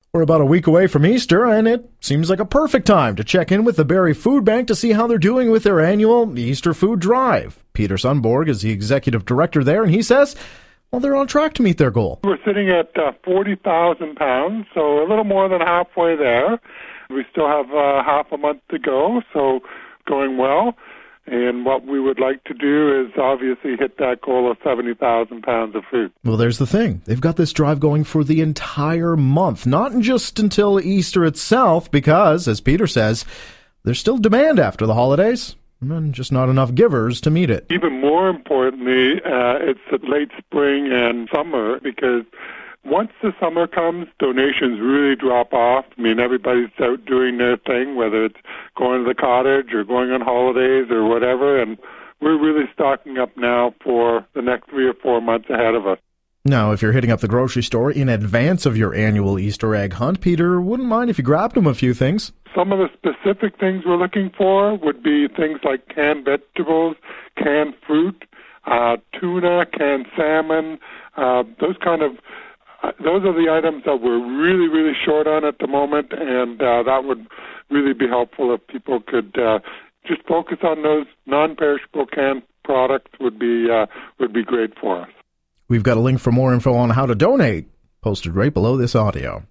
We're about a week away from Easter, and it seems like a perfect time to check in with the Barrie Food Bank to see how they're doing with their annual Easter food drive. Peter Sundborg is the executive director there, and he says, well, they're on track to meet their goal. We're sitting at 40,000 pounds, so a little more than halfway there. We still have half a month to go, so going well. And what we would like to do is obviously hit that goal of 70,000 pounds of food. Well, there's the thing. They've got this drive going for the entire month, not just until Easter itself, because, as Peter says, there's still demand after the holidays, and just not enough givers to meet it. Even more importantly, it's the late spring and summer, because once the summer comes, donations really drop off. I mean, everybody's out doing their thing, whether it's going to the cottage or going on holidays or whatever, and we're really stocking up now for the next 3 or 4 months ahead of us. Now, if you're hitting up the grocery store in advance of your annual Easter egg hunt, Peter wouldn't mind if you grabbed him a few things. Some of the specific things we're looking for would be things like canned vegetables, canned fruit, tuna, canned salmon, those are the items that we're really, really short on at the moment, and that would really be helpful if people could just focus on those non-perishable canned products would be great for us. We've got a link for more info on how to donate posted right below this audio.